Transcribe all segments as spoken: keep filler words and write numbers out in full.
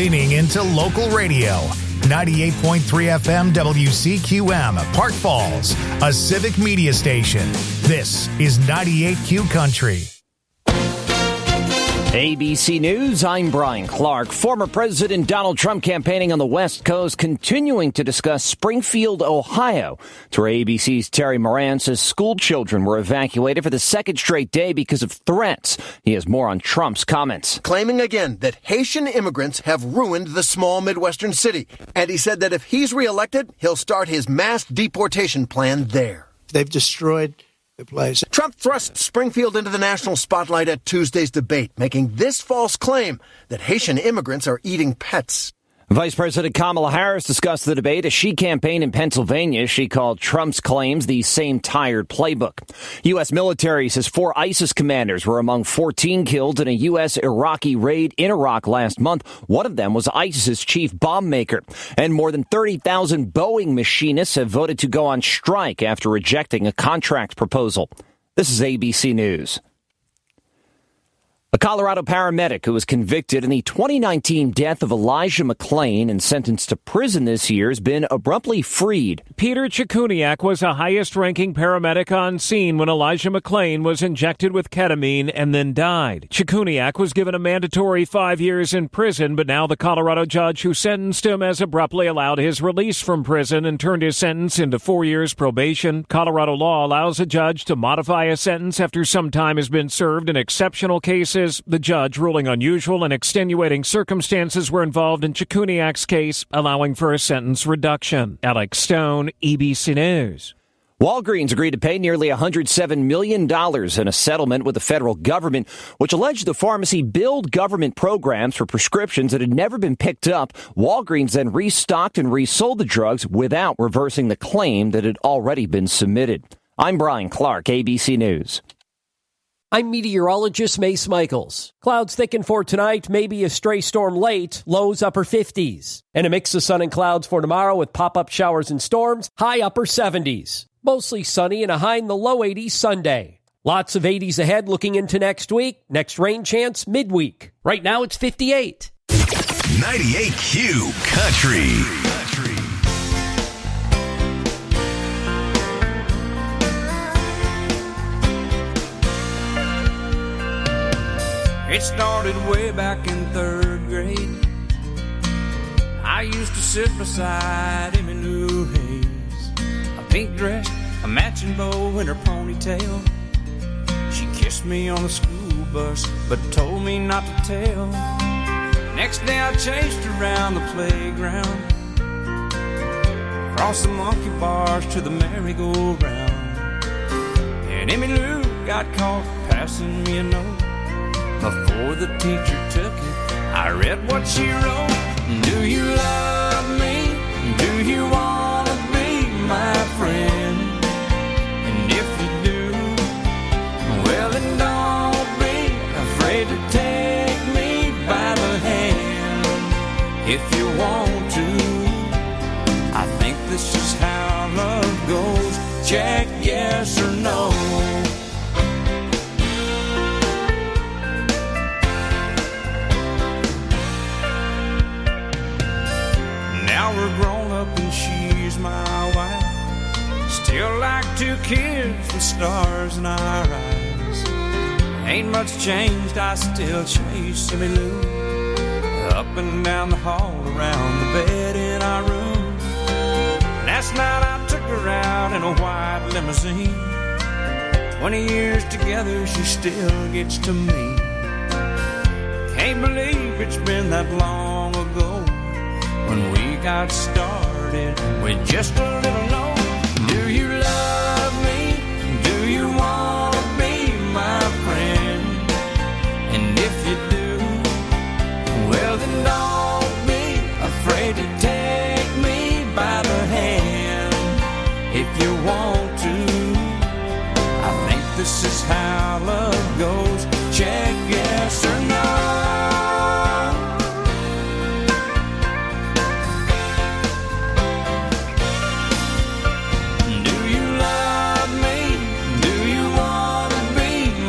tuning into local radio. ninety-eight point three F M W C Q M, Park Falls, a civic media station. This is ninety-eight Q Country. A B C News, I'm Brian Clark. Former President Donald Trump campaigning on the West Coast, continuing to discuss Springfield, Ohio. To where A B C's Terry Moran says school children were evacuated for the second straight day because of threats. He has more on Trump's comments. Claiming again that Haitian immigrants have ruined the small Midwestern city. And he said that if he's reelected, he'll start his mass deportation plan there. They've destroyed the place. Trump thrust Springfield into the national spotlight at Tuesday's debate, making this false claim that Haitian immigrants are eating pets. Vice President Kamala Harris discussed the debate as she campaigned in Pennsylvania. She called Trump's claims the same tired playbook. U S military says four ISIS commanders were among fourteen killed in a U S Iraqi raid in Iraq last month. One of them was ISIS's chief bomb maker. And more than thirty thousand Boeing machinists have voted to go on strike after rejecting a contract proposal. This is A B C News. A Colorado paramedic who was convicted in the twenty nineteen death of Elijah McClain and sentenced to prison this year has been abruptly freed. Peter Chikuniak was the highest-ranking paramedic on scene when Elijah McClain was injected with ketamine and then died. Chikuniak was given a mandatory five years in prison, but now the Colorado judge who sentenced him has abruptly allowed his release from prison and turned his sentence into four years probation. Colorado law allows a judge to modify a sentence after some time has been served in exceptional cases. The judge ruling unusual and extenuating circumstances were involved in Chikuniak's case, allowing for a sentence reduction. Alex Stone, A B C News. Walgreens agreed to pay nearly one hundred seven million dollars in a settlement with the federal government, which alleged the pharmacy billed government programs for prescriptions that had never been picked up. Walgreens then restocked and resold the drugs without reversing the claim that had already been submitted. I'm Brian Clark, A B C News. I'm meteorologist Mace Michaels. Clouds thicken for tonight, maybe a stray storm late, lows upper fifties. And a mix of sun and clouds for tomorrow with pop-up showers and storms, high upper seventies. Mostly sunny and a high in the low eighties Sunday. Lots of eighties ahead looking into next week. Next rain chance midweek. Right now it's fifty-eight. ninety-eight Q Country. It started way back in third grade. I used to sit beside Emmylou Hayes, a pink dress, a matching bow in her ponytail. She kissed me on the school bus, but told me not to tell. Next day I chased her around the playground, across the monkey bars to the merry-go-round. And Emmylou got caught passing me a note. Before the teacher took it, I read what she wrote. Do you love me? Do you want to be my friend? And if you do, well then don't be afraid to take me by the hand. If you want to, I think this is how love goes. Check yes or no. Now we're grown up and she's my wife. Still like two kids with stars in our eyes. Ain't much changed, I still chase Emmylou up and down the hall, around the bed in our room. Last night I took her out in a white limousine. Twenty years together, she still gets to me. Can't believe it's been that long ago when we got started with just a little note. Do you love me? Do you want to be my friend? And if you do, well then don't be afraid to take me by the hand. If you want to, I think this is how love goes. Check yes or no.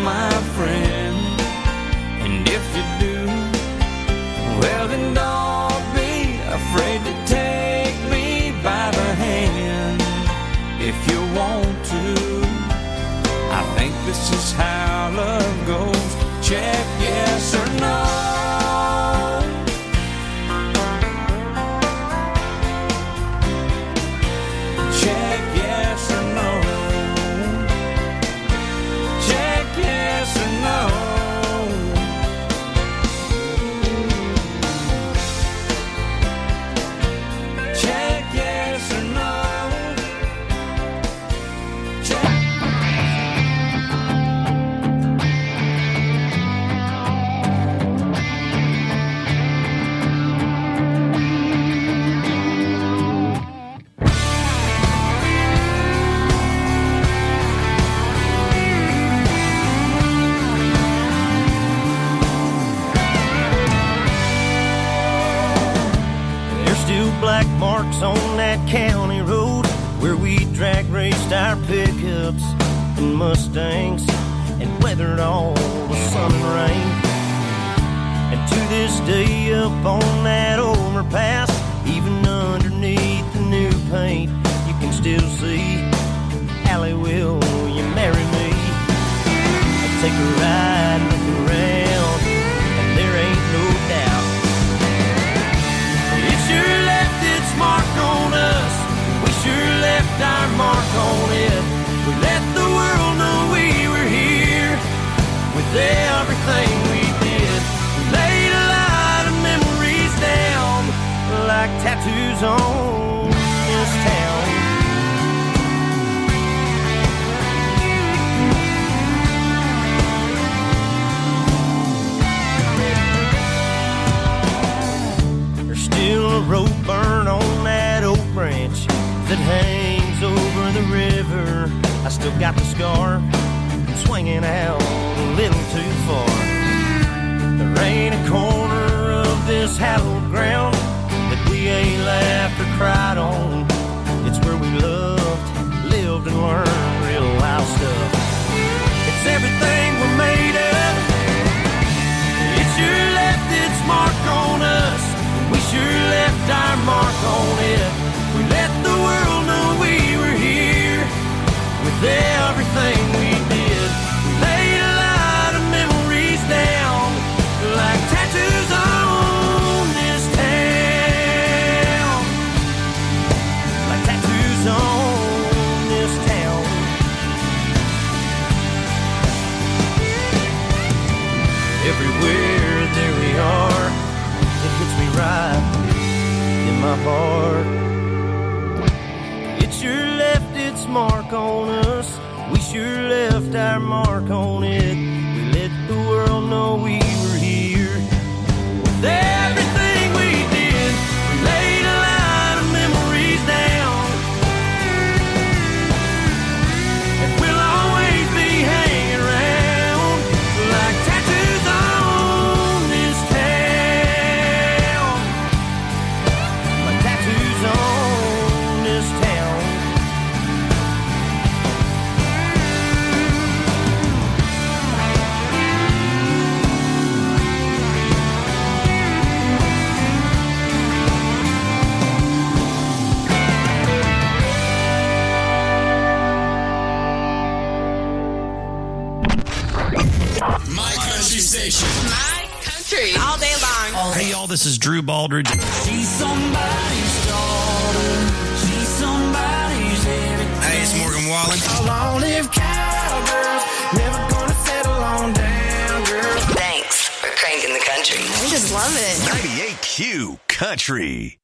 Well then don't county road where we drag raced our pickups and Mustangs and weathered all the sun and rain. And to this day up on that overpass, even underneath the new paint, you can still see Allie, will you marry me? I take a ride, look around, and there ain't no doubt. It sure left its mark on us. We sure left our mark on it. We let the world know we were here with everything we did. We laid a lot of memories down like tattoos on this town. There's still a rope burn on that oak branch that hangs over the river. I still got the scar from swinging out a little too far. There ain't a corner of this hallowed ground that we ain't laughed or cried on. It's where we loved, lived, and learned real wild stuff. It's everything we're made of. It sure left its mark on us. We sure left our mark on it. We let the world know we were here with everything we did. We laid a lot of memories down like tattoos on this town. Like tattoos on this town. Everywhere there we are, it hits me right in my heart. It sure left its mark on us. We sure left our mark on it. We let the world know we were here with everything we did. We laid a lot of memories down, and we'll always be hanging around like tattoos on this town. Like tattoos on this town. My country station. My country. All day long. Hey, y'all, this is Drew Baldridge. She's somebody's daughter. She's somebody's everything. Hey, it's Morgan Wallen. A long-lived cowgirl. Never gonna settle on down, girl. Thanks for cranking the country. I just love it. ninety-eight Q Country.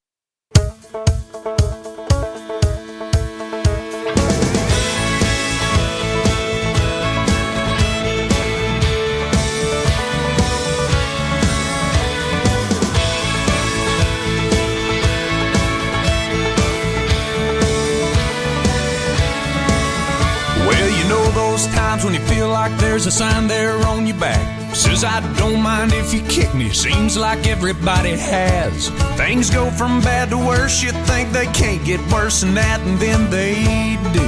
Well, you know those times when you feel like there's a sign there on your back. Says I don't mind if you kick me. Seems like everybody has. Things go from bad to worse. You think they can't get worse than that, and then they do.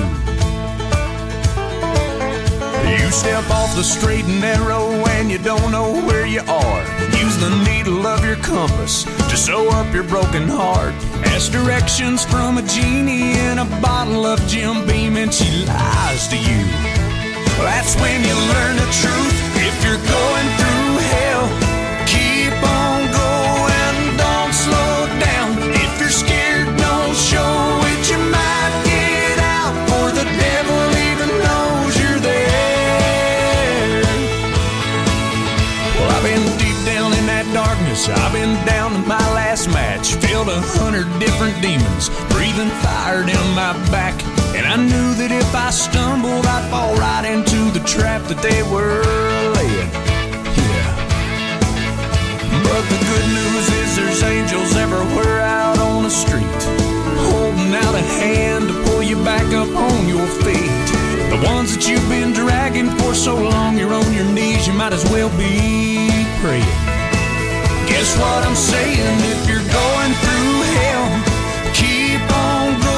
You step off the straight and narrow and you don't know where you are. Use the needle of your compass to sew up your broken heart. Ask directions from a genie in a bottle of Jim Beam and she lies to you. That's when you learn the truth. If you're going through hell, keep on going, don't slow down. If you're scared, don't show it. You might get out, for the devil even knows you're there. Well, I've been deep down in that darkness. I've been down to my last match. Filled a hundred different demons, breathing fire down my back. And I knew that if I stumbled, I'd fall right into the trap that they were laying. Yeah. But the good news is there's angels everywhere out on the street, holding out a hand to pull you back up on your feet. The ones that you've been dragging for so long, you're on your knees, you might as well be praying. Guess what I'm saying? If you're going through hell, keep on going.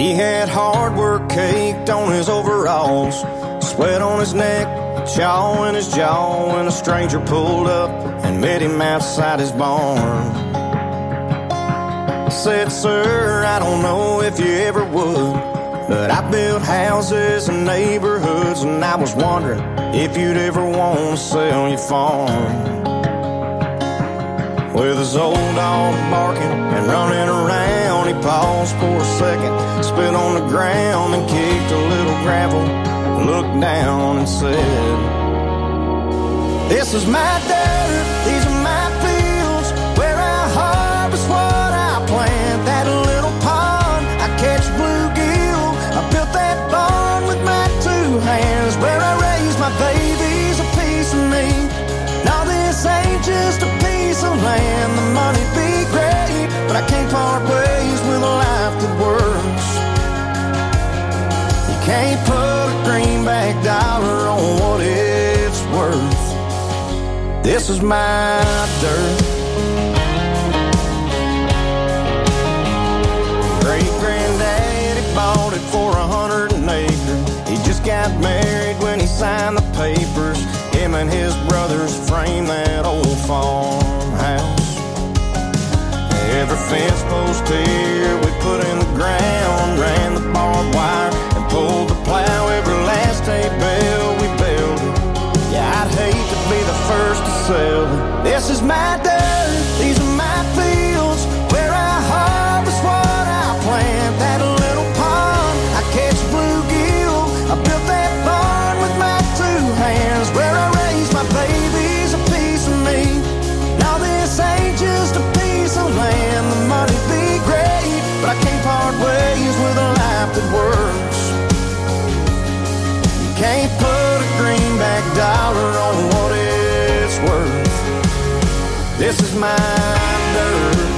He had hard work caked on his overalls, sweat on his neck, chaw in his jaw, when a stranger pulled up and met him outside his barn. Said, sir, I don't know if you ever would, but I built houses and neighborhoods, and I was wondering if you'd ever want to sell your farm. With his old dog barking and running around, he paused for a second, spit on the ground and kicked a little gravel, looked down and said, this is my dirt, these are my fields, where I harvest what I plant. That little pond, I catch bluegill, I built that barn with my two hands, where I raise my babies, a piece of me. Now this ain't just a piece of land, the money'd be great, but I can't part ways with a life that works. You can't put a greenback dollar on what it's worth. This is my dirt. Great-granddaddy bought it for a hundred an acre. He just got married when he signed the papers. Him and his brothers framed that old farmhouse. Every fence post here we put in the ground, ran the barbed wire and pulled the plow. Every last hay bale we built it. Yeah, I'd hate to be the first to sell it. This is my dirt, these are my fields, where I harvest what I plant. That little pond, I catch bluegill, I built that barn with my two hands, where I raise my babies, a piece of me. Now this ain't just a piece of land, the money'd be great, but I can't part ways with a life that works. You can't put a greenback dollar on what it's worth. This is my dirt.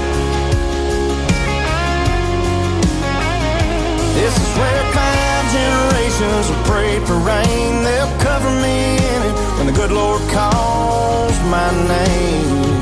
This is where five generations have prayed for rain. They'll cover me in it when the good Lord calls my name.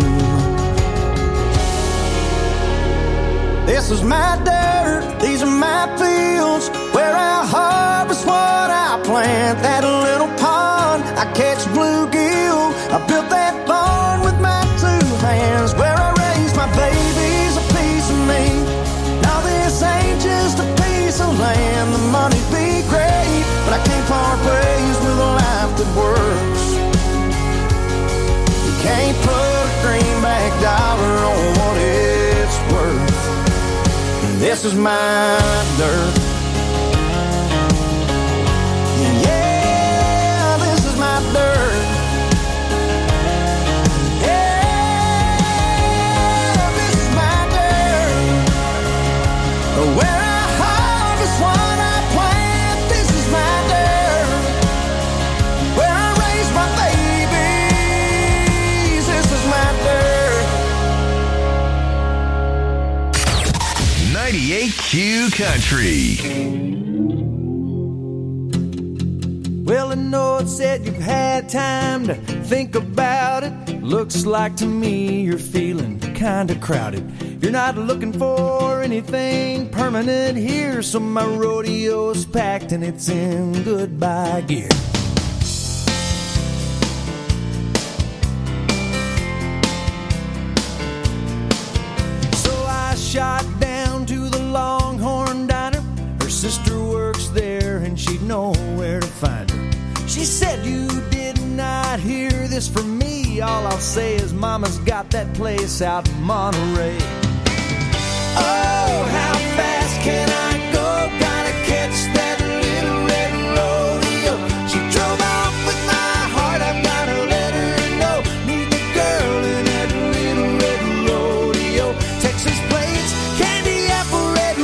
This is my dirt, these are my fields, where I harvest what I plant. That little pond, I catch bluegill, I built that barn with my two hands, where I raise my babies, a piece of me. Now this ain't just a piece of land, the money'd be great, but I can't part ways with a life that works. You can't put a greenback dollar on what it's worth. This is my dirt. Yeah, this is my dirt. Yeah, this is my dirt. Where I harvest what I plant. This is my dirt. Where I raise my babies. This is my dirt. ninety-eight Q Country. Well, I know it said you've had time to think about it. Looks like to me you're feeling kinda crowded. You're not looking for anything permanent here, so my rodeo's packed and it's in goodbye gear. So I shot down to the Longhorn Diner. Her sister works there and she'd know where to find her. She said, you did not hear this from me. All I'll say is mama's got that place out in Monterey. Oh, how fast can I go? Gotta catch that little red rodeo. She drove off with my heart, I've gotta let her know. Meet the girl in that little red rodeo. Texas plains, candy apple red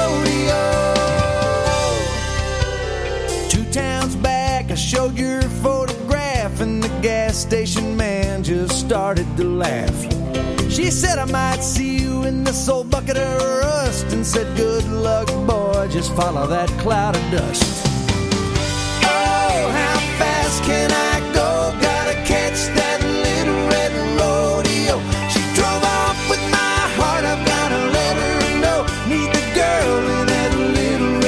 rodeo. Two towns back, I showed your photograph, and the gas station man just started to laugh. She said I might see you in this old bucket of rust, and said good luck boy, just follow that cloud of dust. Oh, how fast can I go? Gotta catch that little red rodeo. She drove off with my heart, I've gotta let her know. Meet the girl in that little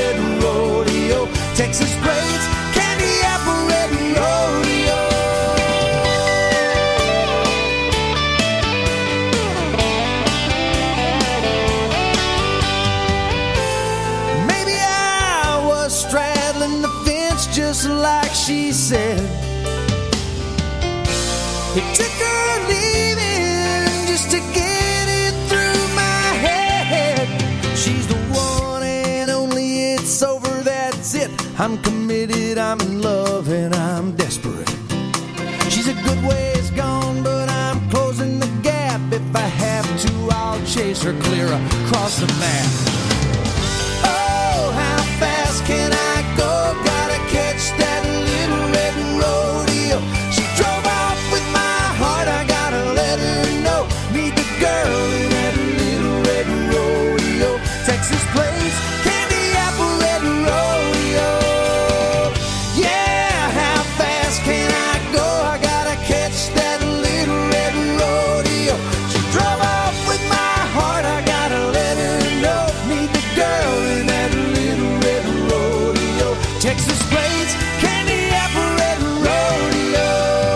It took her leaving just to get it through my head. She's the one and only, it's over, that's it. I'm committed, I'm in love, and I'm desperate. She's a good ways gone, but I'm closing the gap. If I have to, I'll chase her clear across the map. Oh, how fast can I go? Gotta catch that little red rodeo. She drove off with my heart, I gotta let her know. Meet the girl in that little red rodeo. Texas Plains, Candy Apple Red Rodeo. Yeah, how fast can I go? I gotta catch that little red rodeo. She drove off with my heart, I gotta let her know. Meet the girl in that little red rodeo. Texas Plains, Candy Apple Red Rodeo.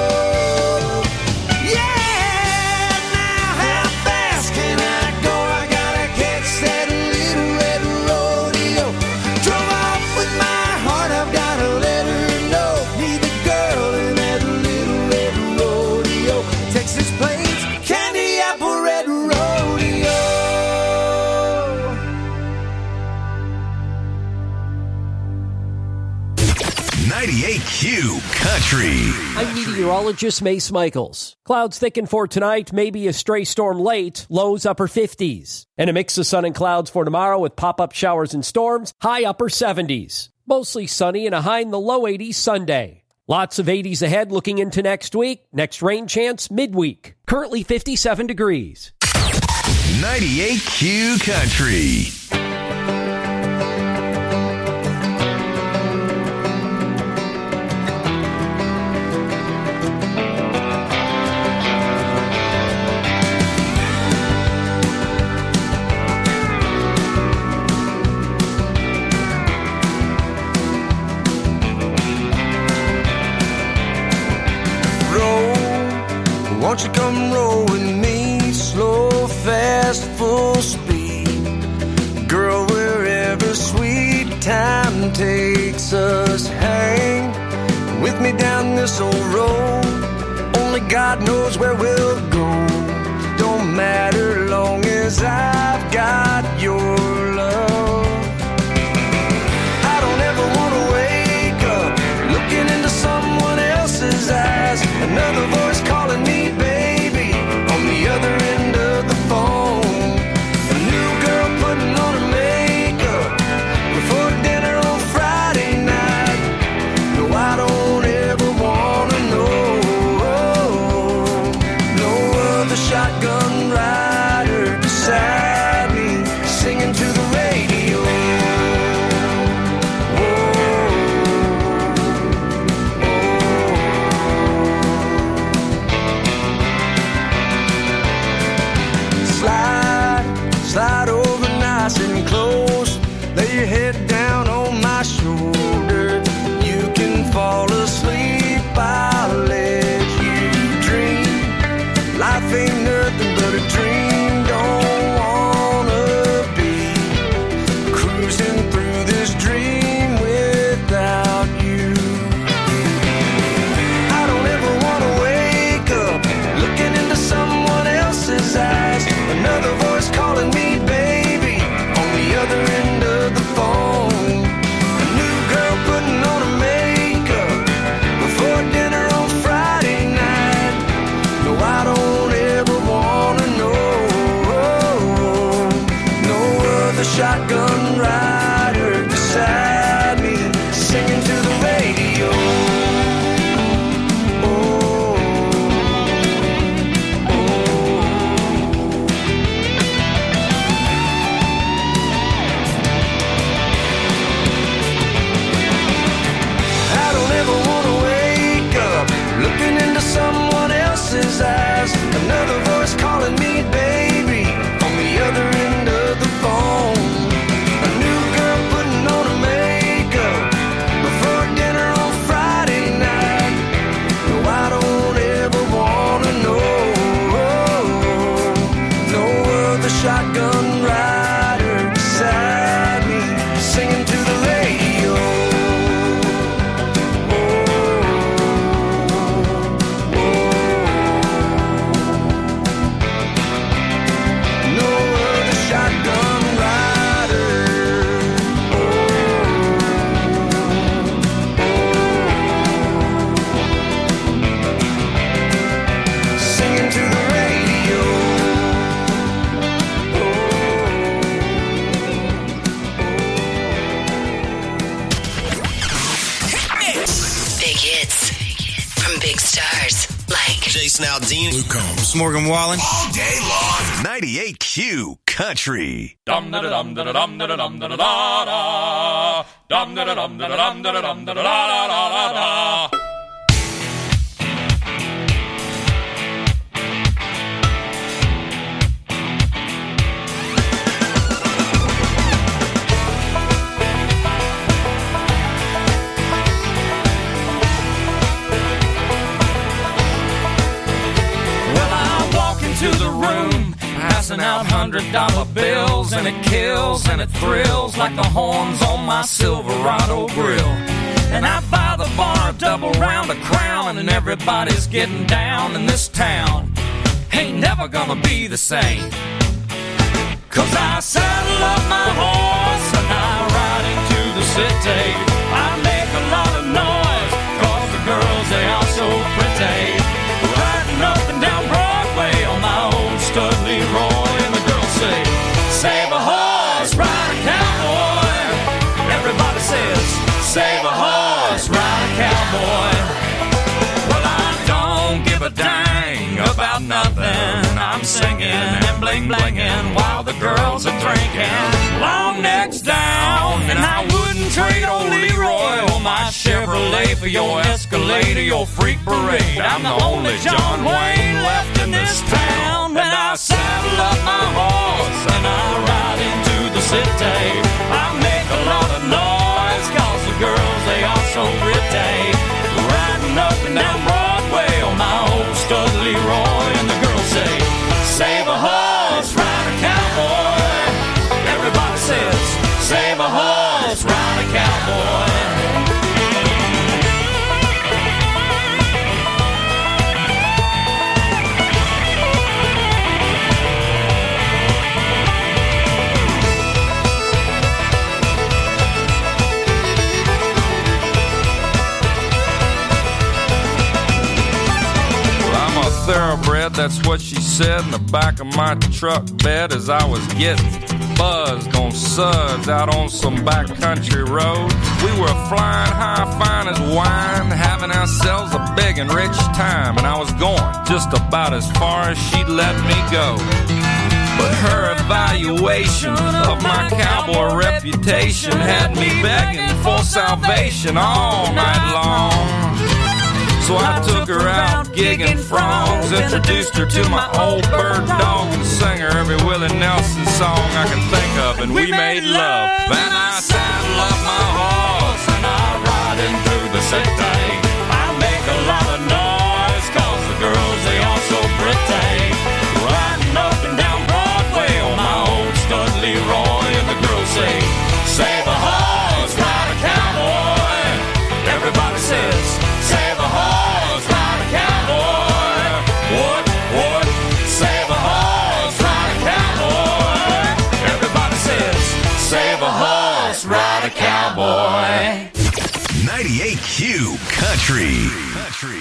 Yeah, now how fast can I go? I gotta catch that little red rodeo. Drove off with my heart, I've gotta let her know. Meet the girl in that little red rodeo. Texas Plains, Candy Apple Red Rodeo. ninety-eight Q Country. I'm meteorologist Mace Michaels. Clouds thicken for tonight, maybe a stray storm late, lows upper fifties. And a mix of sun and clouds for tomorrow with pop-up showers and storms, high upper seventies. Mostly sunny and a high in the low eighties Sunday. Lots of eighties ahead looking into next week. Next rain chance midweek. Currently fifty-seven degrees. ninety-eight Q Country. Won't you come roll with me, slow, fast, full speed. Girl, wherever sweet time takes us, hang with me down this old road. Only God knows where we'll go. Don't matter long as I've got your love. I don't ever want to wake up looking into someone else's eyes. Another voice calling me baby on the other end of the phone. A new girl putting on her makeup before dinner on Friday night. No, I don't ever want to know. No other shotgun rider beside me singing to the radio. Slide over nice and close. Lay your head down on my shoulder. You can fall asleep, I'll let you dream. Life ain't nothing but a dream. Don't wanna be cruising through this dream without you. I don't ever wanna wake up looking into someone else's eyes. Another voice calling me baby on the other end of the phone. A new girl putting on her makeup before dinner on Friday night. No, I don't ever wanna know. No other shotgun rider beside me singing to the radio. Someone else's eyes. Another voice calling me baby on the other end of the phone. A new girl putting on her makeup before dinner on Friday night. No, I don't ever wanna know. No other shotgun rider beside me singing to the radio. Big stars like Jason Aldean, Luke Combs, Morgan Wallen. All day long. ninety-eight Q Country. Dum da dum da dum da dum da da da. Dum da dum da dum da dum da da da da. To the room, passing out hundred dollar bills, and it kills and it thrills like the horns on my Silverado grill. And I buy the bar a double round of Crown, and everybody's getting down in this town. Ain't never gonna be the same, 'cause I saddle up my horse and I ride into the city. I make a lot of noise 'cause the girls, they are so pretty. Riding up and down Broadway on my old stud Leroy, and the girls say, save a horse, ride a cowboy. Everybody says, save a horse, ride a cowboy. Well, I don't give a dang about nothing. I'm singing and bling blinging while the girls are drinking. Long necks down, and I wouldn't trade old Leroy or my Chevrolet for your Escalade or your freak parade. I'm the only John Wayne left in this town. And I saddle up my horse and I ride into the city. I make a lot of noise 'cause the girls, they are so pretty. Riding up and down Broadway on my old stud Leroy, and the girls say, save a horse, ride a cowboy. Everybody says, save a horse, ride a cowboy. Thoroughbred, that's what she said in the back of my truck bed as I was getting buzzed on suds out on some backcountry road. We were flying high, fine as wine, having ourselves a big and rich time, and I was going just about as far as she'd let me go. But her evaluation of my cowboy reputation had me begging for salvation all night long. So I took her out gigging frogs, introduced her to my old bird dog, and sang her every Willie Nelson song I can think of, and we made love. Then I saddle up my horse and I ride in through the city. I make a lot of noise 'cause the girls, they are so pretty. Riding up and down Broadway on my old stud Leroy, and the girls say, save a horse, ride a cowboy. Everybody says, save a horse, ride a cowboy. What, what? Save a horse, ride a cowboy. Everybody says, save a horse, ride a cowboy. ninety-eight Q Country. Country.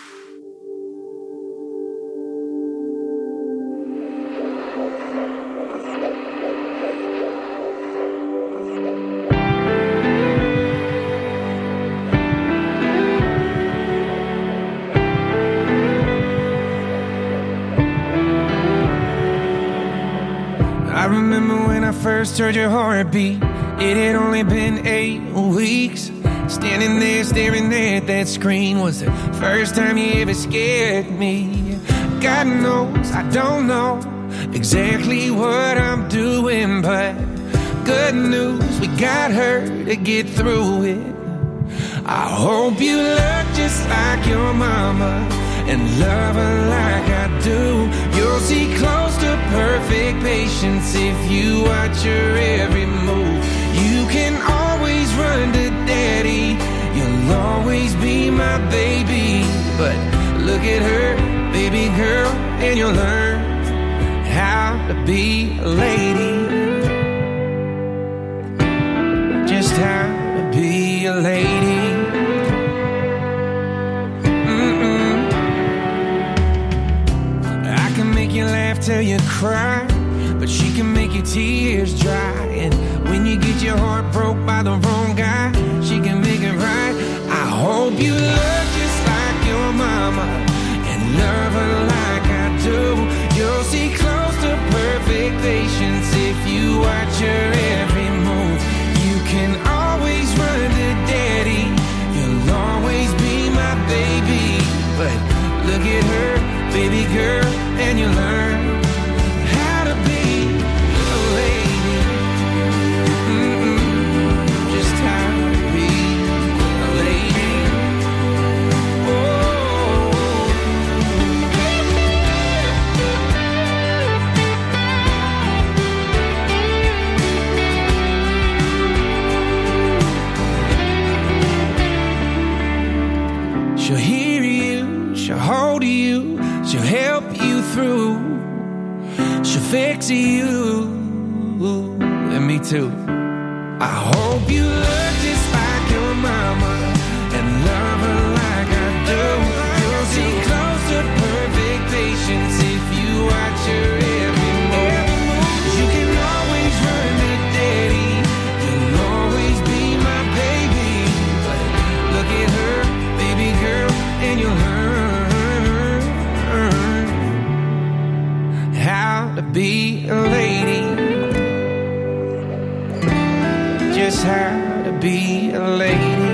I remember when I first heard your heartbeat. It had only been eight weeks. Standing there staring at that screen was the first time you ever scared me. God knows I don't know exactly what I'm doing, but good news, we got her to get through it. I hope you look just like your mama and love her like I do. You'll see close to perfect patience if you watch her every move. You can always run to daddy, you'll always be my baby. But look at her, baby girl, and you'll learn how to be a lady. Just how to be a lady. You laugh till you cry, but she can make your tears dry. And when you get your heart broke by the wrong guy, she can make it right. I hope you look just like your mom Look at her, baby girl, and you learn how to be a lady. Mm-mm, just how to be a lady. She'll hear you, she'll hold you, she'll help you through, she'll fix you, and me too. I hope you look just like your mama and love her like I do. You'll see close to perfect patience if you watch her every move. You can always run to daddy, you'll always be my baby. But look at her, baby girl, and you'll learn how to be a lady. Just how to be a lady.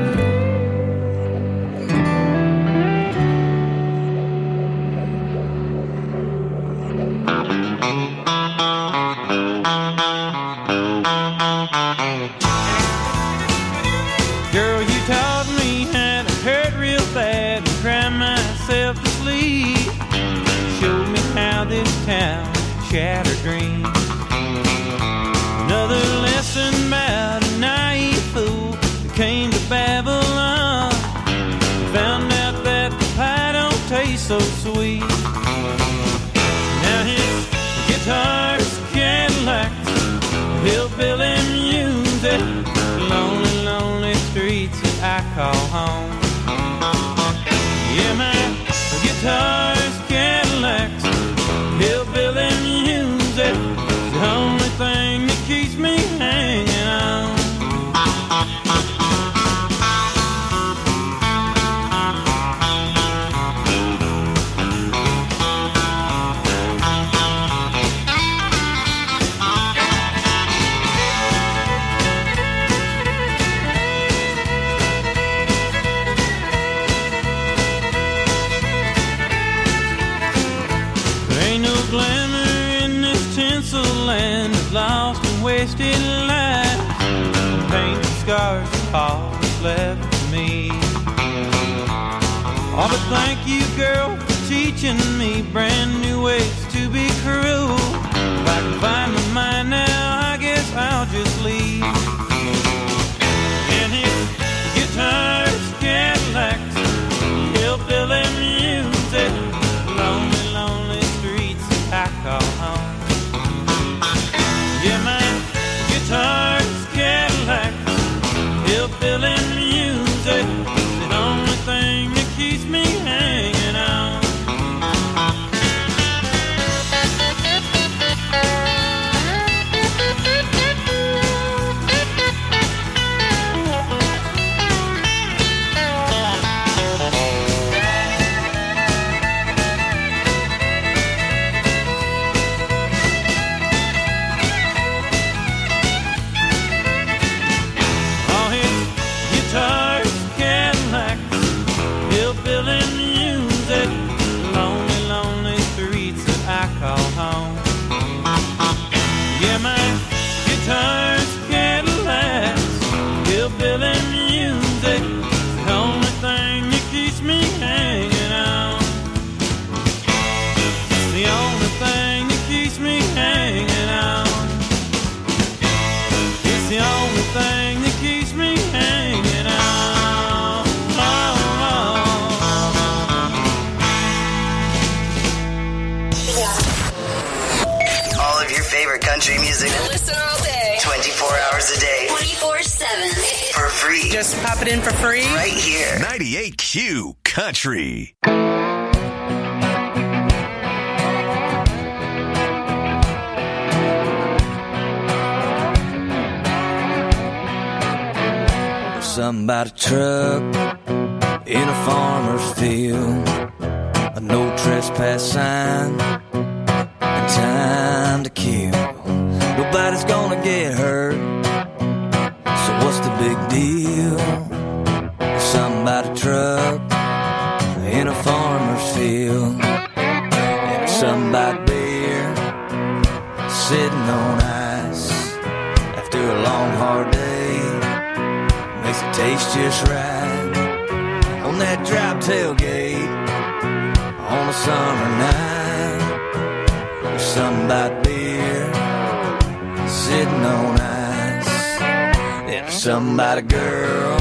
Girl, you taught me how to hurt real bad and cry myself to sleep. Showed me how this town shattered dreams. Another lesson about a naive fool who came to Babylon. Found out that the pie don't taste so sweet. Now his guitar's Cadillacs, hillbilly music, lonely, lonely streets that I call home. Yeah, my guitar's Cadillacs, hillbilly music, the only thing that keeps me hanging on. There ain't no glamour in this tinsel land of lost and wasted lives. Paint and scars are all that's left for me. Oh, but thank you, girl, for teaching me brand new ways to be cruel. If I can find my mind now, I guess I'll just leave. And his guitar's Cadillacs, hillbilly music, lonely, lonely streets that I call home. Yeah, my guitar's Cadillacs, hillbilly music, the only thing that keeps me hanging on. All his guitars, Cadillacs, hillbilly music, lonely, lonely streets that I call home. Yeah, my guitar's Cadillacs, hillbilly music, the only thing that keeps me hanging on. It's the only thing that keeps me hanging on. It's the only thing that keeps me hanging on. Oh, oh. All of your favorite country music. Listen all day. twenty-four hours a day. twenty-four seven. For free. Just pop it in for free. Right here. ninety-eight Q Country. Something about a truck in a farmer's field, a no trespass sign, and time to kill. Nobody's gonna get hurt, so what's the big deal? Something about a truck in a farmer's field. And something about beer sitting on ice after a long hard day makes it taste just right. On that drop tailgate on a summer night, there's something about beer sitting on ice. And there's something about a girl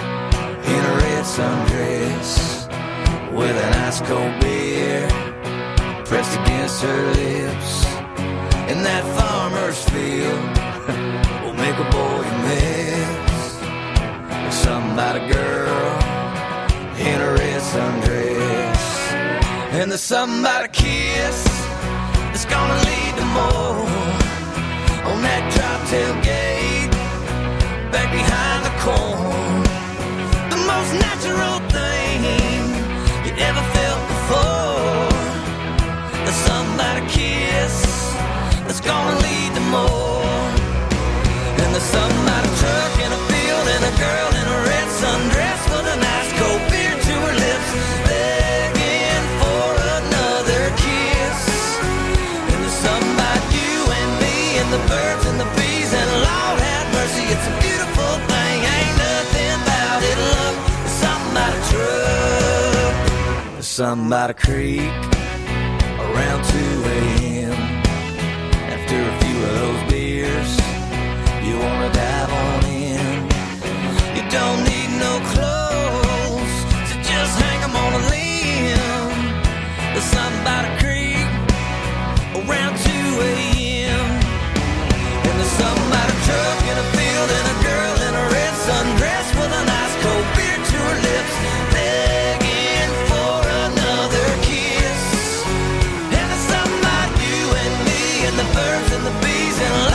in a red sundress with an ice cold beer pressed against her lips. And that farmer's field will make a boy miss. There's something about a girl in a red sundress. And there's something about a kiss that's gonna lead to more. On that drop tailgate back behind the corn, the most natural thing you ever felt before. There's something about a kiss that's gonna lead to more. And there's something about a truck in a field and a girl in a red sundress with a nice cold beer to her lips, begging for another kiss. And there's something about you and me and the birds and the bees, and Lord have mercy, it's a beautiful thing. Ain't nothing about it, look. There's something about a truck, there's something about a creek around two a.m. After a few of those beers, you wanna dive on in. You don't need no clothes to just hang them on a limb. There's something about a creek around two a.m. And there's something about a truck in a field and a girl in a red sundress with a nice cold beer to her lips, begging for another kiss. And there's something about you and me and the birds and the bees and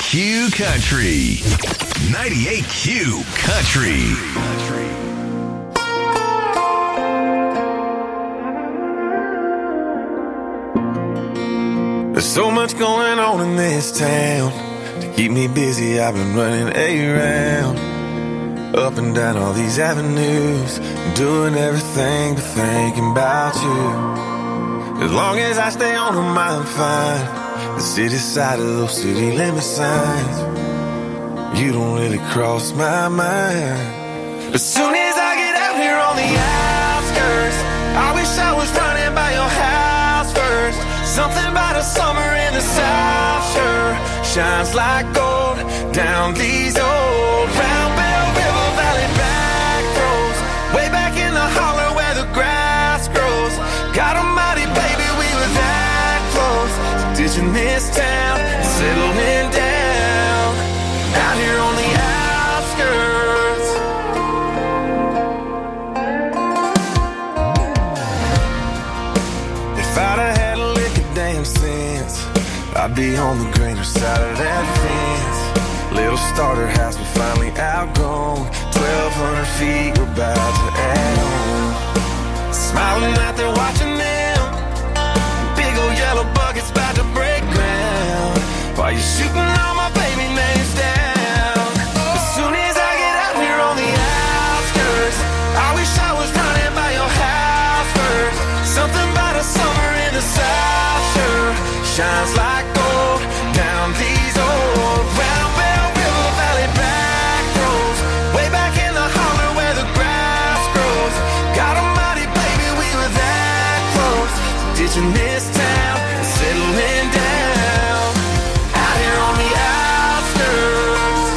Q Country. ninety-eight Q Country. There's so much going on in this town. To keep me busy, I've been running around, up and down all these avenues, doing everything but thinking about you. As long as I stay on them, I'm fine. The city side of those city limit signs, you don't really cross my mind. As soon as I get out here on the outskirts, I wish I was running by your house first. Something about a summer in the South sure shines like gold down these old Round Bell River Valley back roads, way back in the holler where the grass grows. God almighty, baby, we were that close to ditching this town and settling down out here on the outskirts. If I'd have had a lick of damn sense, I'd be on the greener side of that fence. Little starter house we finally outgrown, twelve hundred feet we're about to add on. Smiling out there watching them, big old yellow buckets about to break ground, while you're shooting all my baby names down. As soon as I get out here on the outskirts, I wish I was running by your house first. Something about a summer in the South sure shines like gold down these old Round Bell River Valley back roads, way back in the holler where the grass grows. God almighty, baby, we were that close to ditching this town and settling down out here on the outskirts.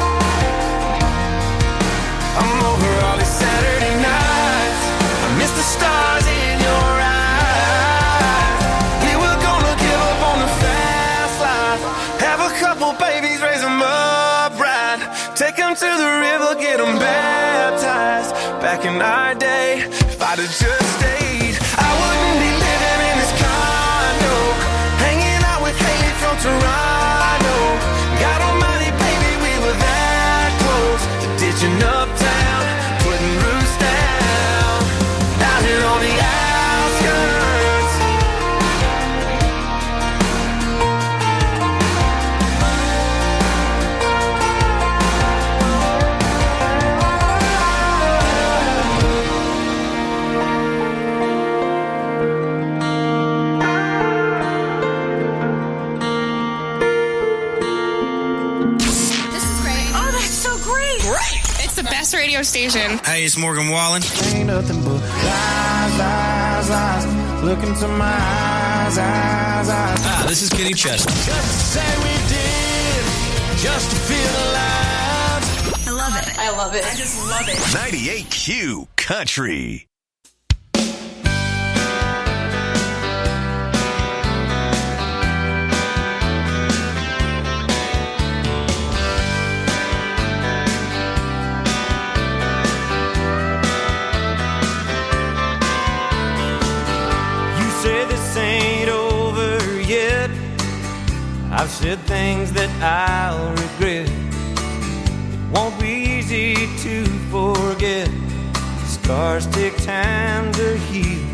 I'm over all these Saturday nights, I miss the stars in your eyes. We were gonna give up on the fast life, have a couple babies, raise them up right, take them to the river, get them baptized. Back in our day, if I'd have just stayed, I wouldn't be living in this condo, hanging out with Haley from Toronto. God almighty, baby, we were that close to ditching uptown, putting roots down out here on the outskirts. This is great. Oh, that's so great. Great. It's the best radio station. Hey, it's Morgan Wallen. Ain't nothing but lies, lies, lies. Look into my eyes, eyes, eyes. Ah, this is Kenny Chesney. Just to say we did, just to feel alive. I love it. I love it. I just love it. ninety-eight Q Country. You say this ain't over yet. I've said things that I'll regret. It won't be easy to forget. Scars take time to heal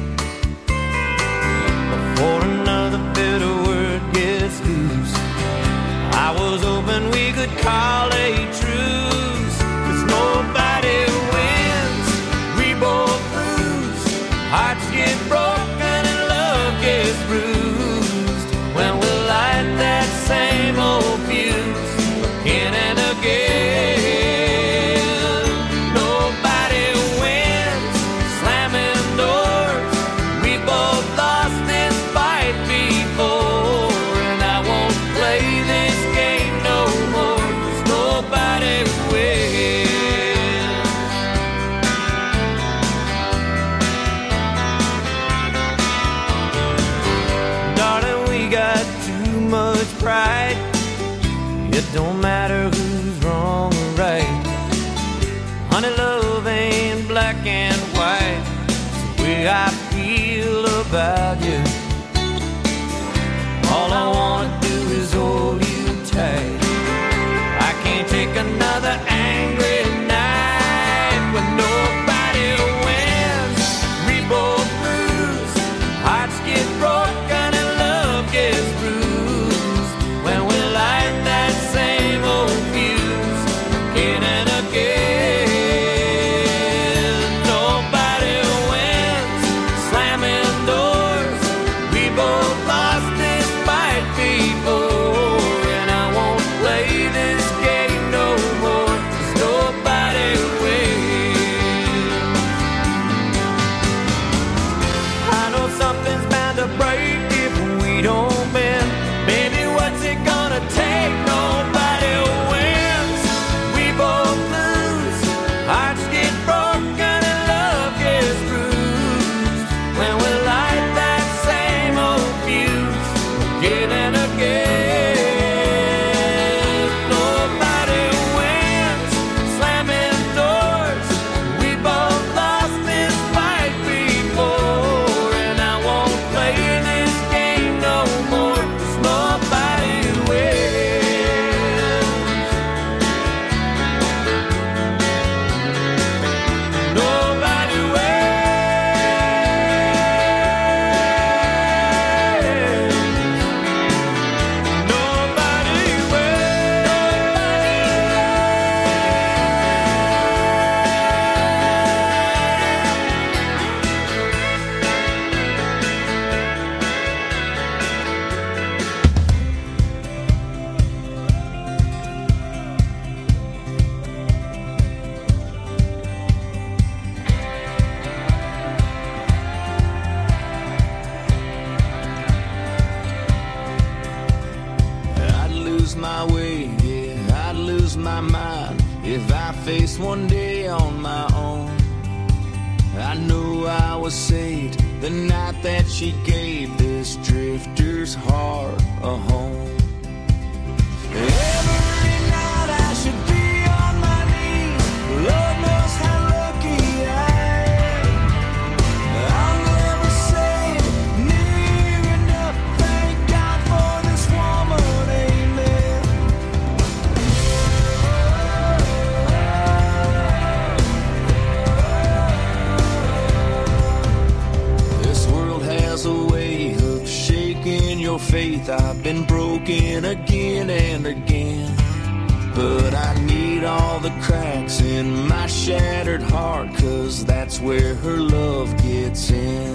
before another bitter word gets loose. I was hoping we could call a truce, 'cause nobody wins, we both lose. Hearts get broken and love gets bruised when we light that same old fuse again and again. Nobody wins, slamming doors. We both lost this fight before, and I won't play this game no more, 'cause nobody wins. Darling, we got too much pride. It don't matter who's wrong or right. Honey, love ain't black and white. It's the way I feel about you. All I wanna do is hold you tight. again and again. Nobody wins slamming doors. We both lost this fight before, and I won't play this game no more, 'cause nobody wins. Nobody wins. Nobody I'd lose my way, yeah, I'd lose my mind if I faced one day on my own. I knew I was saved the night that she gave this drifter's heart a home. Every night I should be on my knees. Lord knows how lucky I am. I'll never say it near enough. Thank God for this woman, amen. This world has a way of shaking your faith. I've been broken again and again, but I need all the cracks in my shattered heart, 'cause that's where her love gets in.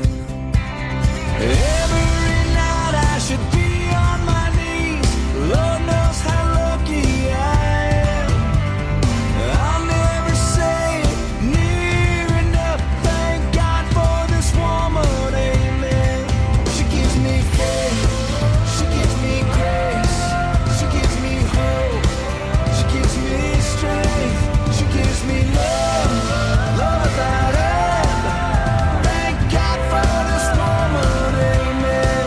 Every night I should be on my knees. Lord knows how lucky I am. I'll never say it near enough. Thank God for this woman, amen. She gives me faith. She gives me grace. She gives me hope. She gives me strength. She gives me love. Love without end. Thank God for this woman, amen.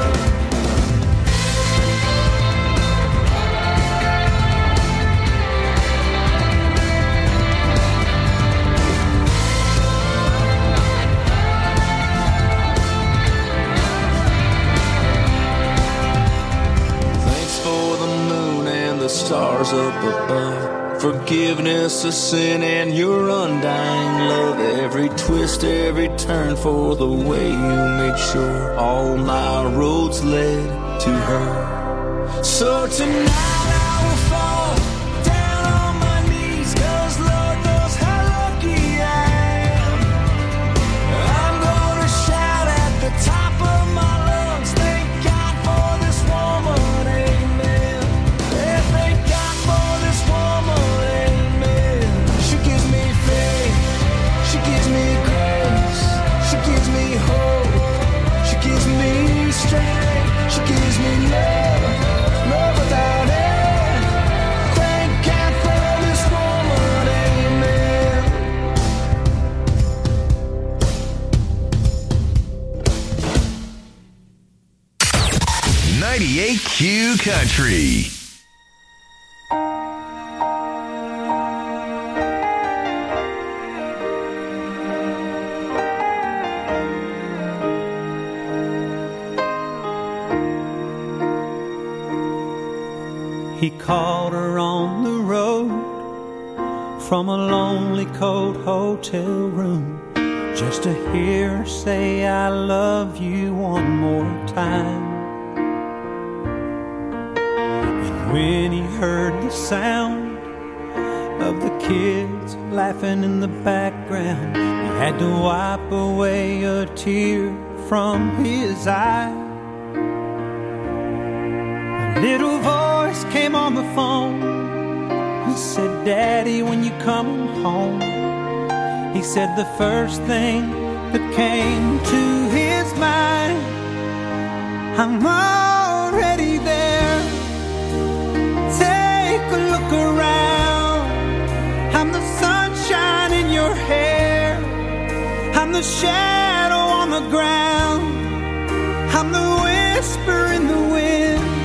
Thanks for the moon and the stars up above. Forgiveness of sin and your undying love. Every twist, every turn for the way you made sure all my roads led to her. So tonight I will fall down on my knees, 'cause Lord knows how lucky I am. I'm gonna shout at the top of my lungs. Thank God for this woman, amen. Yeah, thank God for this woman, amen. She gives me faith. She gives me grace. She gives me hope. She gives me strength. She gives me love. Love without end. Thank God for this woman, amen. ninety-eight Q Country. He called her on the road from a lonely cold hotel room, just to hear her say I love you one more time. And when he heard the sound of the kids laughing in the background, he had to wipe away a tear from his eye. A little voice came on the phone and said, Daddy, when you coming home? He said the first thing that came to his mind, I'm already there. Take a look around. I'm the sunshine in your hair. I'm the shadow on the ground. I'm the whisper in the wind.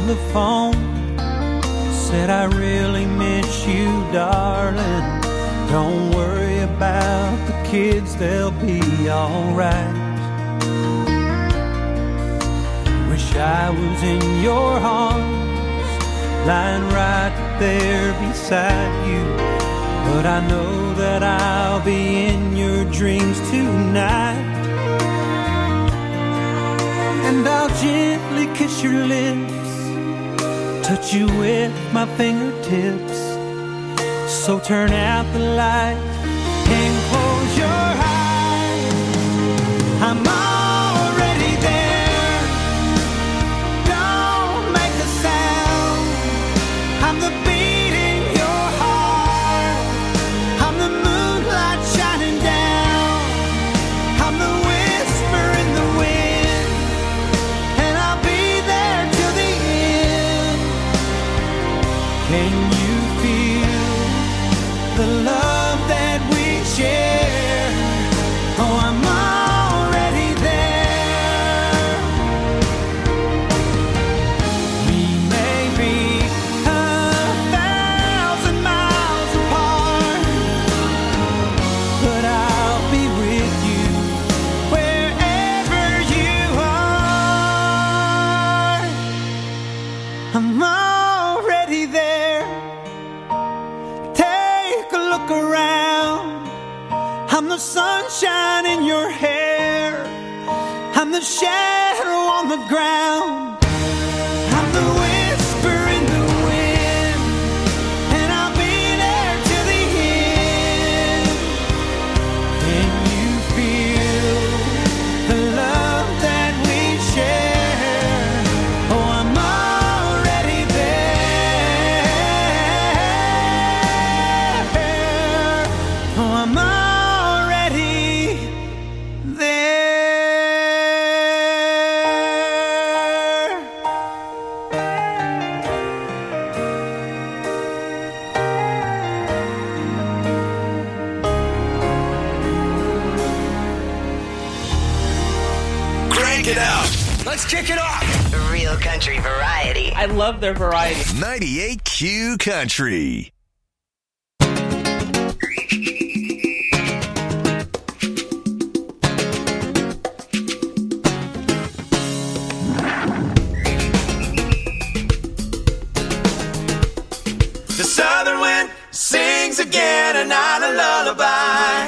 on the phone, said I really miss you, darling. Don't worry about the kids, they'll be alright. Wish I was in your arms, lying right there beside you. But I know that I'll be in your dreams tonight. And I'll gently kiss your lips, touch you with my fingertips. So turn out the light and close your eyes. I'm already there. Don't make a sound. I'm the beat in your heart. I'm the moonlight shining down. I'm the whisper in the wind. And I'll be there till the end. Can you feel the love that we share? Oh, I'm already there. We may be a thousand miles apart, but I'll be with you wherever you are. I'm already there. Take a look around. I'm the sunshine in your hair. I'm the shadow on the ground. I'm the whisper in the wind. And I'll be there till the end. Can you feel the love that we share? Oh, I'm already there. Oh, I'm already there. Crank it up. Let's kick it off. Real country variety. I love their variety. ninety-eight Q Country. The southern wind sings again, and not a lullaby.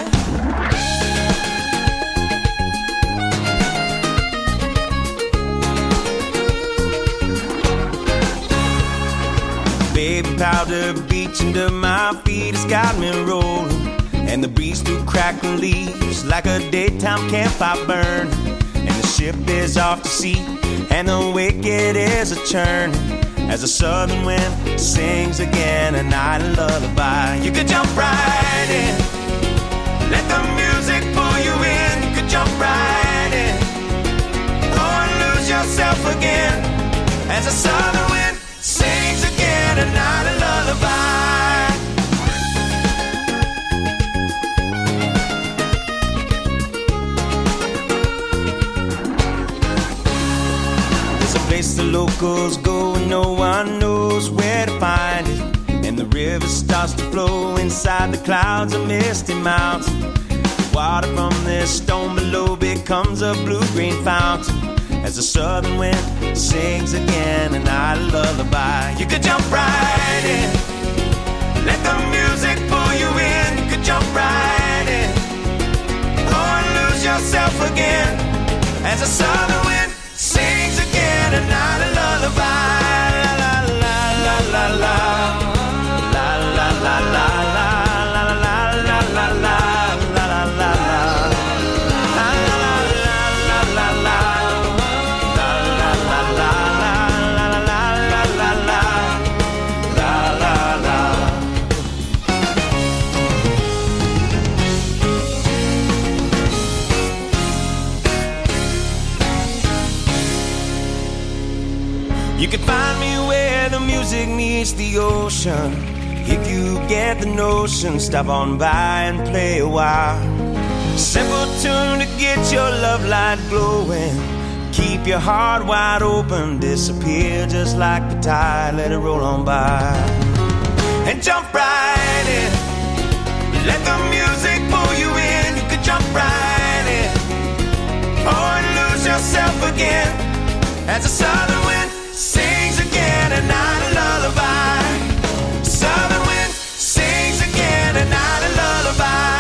Baby powder beach under my feet has got me rolling, and the breeze through crackling leaves like a daytime campfire burn. And the ship is off to sea, and the wicked is a churn, as the southern wind sings again a night lullaby. You could jump right in, let the music pull you in. You could jump right in, or lose yourself again, as the southern wind sings again a night lullaby. There's a place the locals go and no one knows where to find it, and the river starts to flow inside the clouds of misty mountains. The water from this stone below becomes a blue-green fountain, as the southern wind sings again a night lullaby. You could jump right in, let the music pull you in. You could jump right in, or lose yourself again, as the southern wind sings again a night lullaby. La la la la la la la la la la la la la la la. You can find me where the music meets the ocean. If you get the notion, stop on by and play a while. Simple tune to get your love light glowing. Keep your heart wide open, disappear just like the tide, let it roll on by. And jump right in, let the music pull you in. You could jump right in, or lose yourself again, as the southern wind sings again, a night a lullaby. Southern wind sings again, a night a lullaby.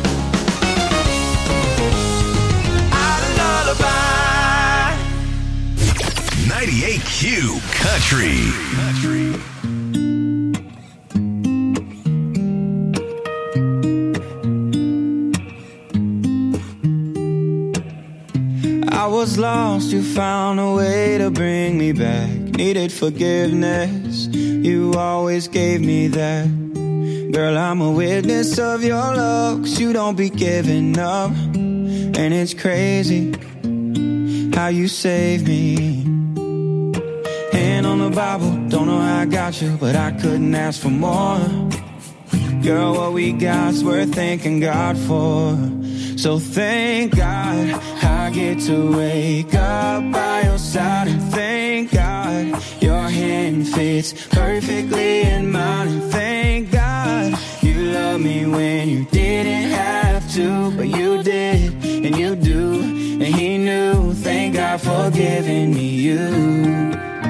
ninety-eight Q Country. Country. I was lost, you found a way to bring me back. Needed forgiveness, you always gave me that. Girl, I'm a witness of your love, 'cause you don't be giving up. And it's crazy how you saved me. Hand on the Bible, don't know how I got you, but I couldn't ask for more. Girl, what we got's worth thanking God for. So thank God I get to wake up by your side, and thank God your hand fits perfectly in mine, and thank God you love me when you didn't have to, but you did, and you do, and he knew. Thank God for giving me you.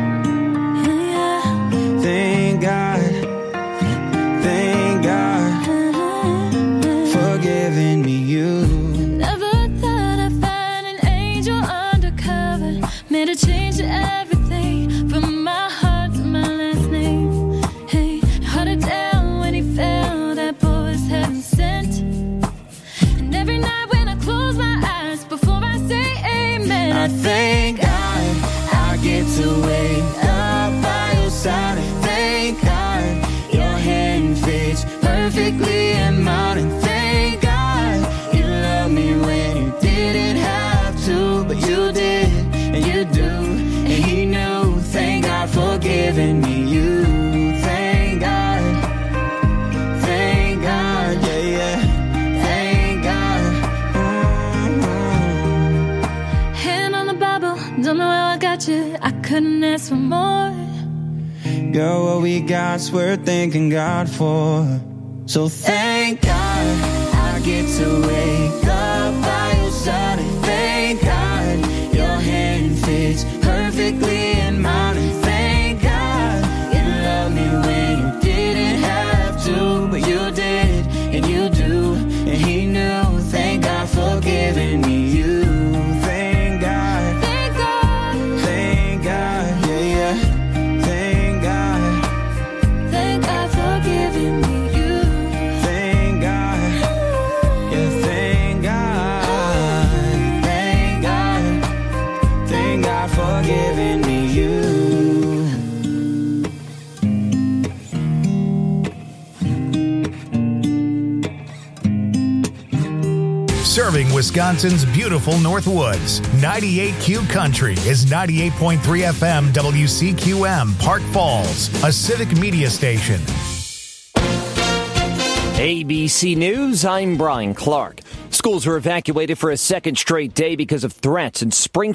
Thank God, thank God for giving me you. Never thought I'd find an angel undercover, made a change to everything, from my heart to my last name. Hey, held it down when he fell, that boy was heaven sent. And every night when I close my eyes, before I say amen, I thank God I get to wake up by your side. Thank God your hand fits perfectly in mine, and thank God you love me when you didn't have to, but you did, and you do, and he knew. Thank God for giving me you. Thank God, thank God, yeah, yeah, thank God. Mm-hmm. Hand on the Bible, don't know how I got you, I couldn't ask for more. Girl, what we got's worth thanking God for. So thank God I get to wake up by your side, and thank God your hand fits perfectly in mine, and thank God you love me when you didn't have to, but you did, and you do, and he knew. Thank God for giving me you. Thank God, thank God, thank God, yeah, yeah. Thank God, thank God for giving me you. Thank God, yeah, thank God, thank God, thank God for giving me you. Serving Wisconsin's beautiful Northwoods, ninety-eight Q Country is ninety-eight point three F M W C Q M, Park Falls, a civic media station. A B C News, I'm Brian Clark. Schools were evacuated for a second straight day because of threats in Springfield.